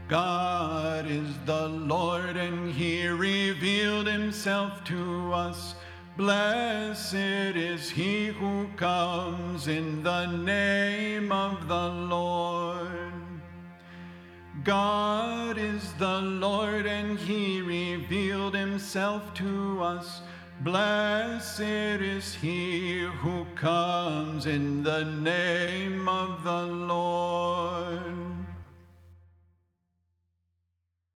God is the Lord, and he revealed himself to us. Blessed is he who comes in the name of the Lord. God is the Lord, and he revealed himself to us. Blessed is he who comes in the name of the Lord.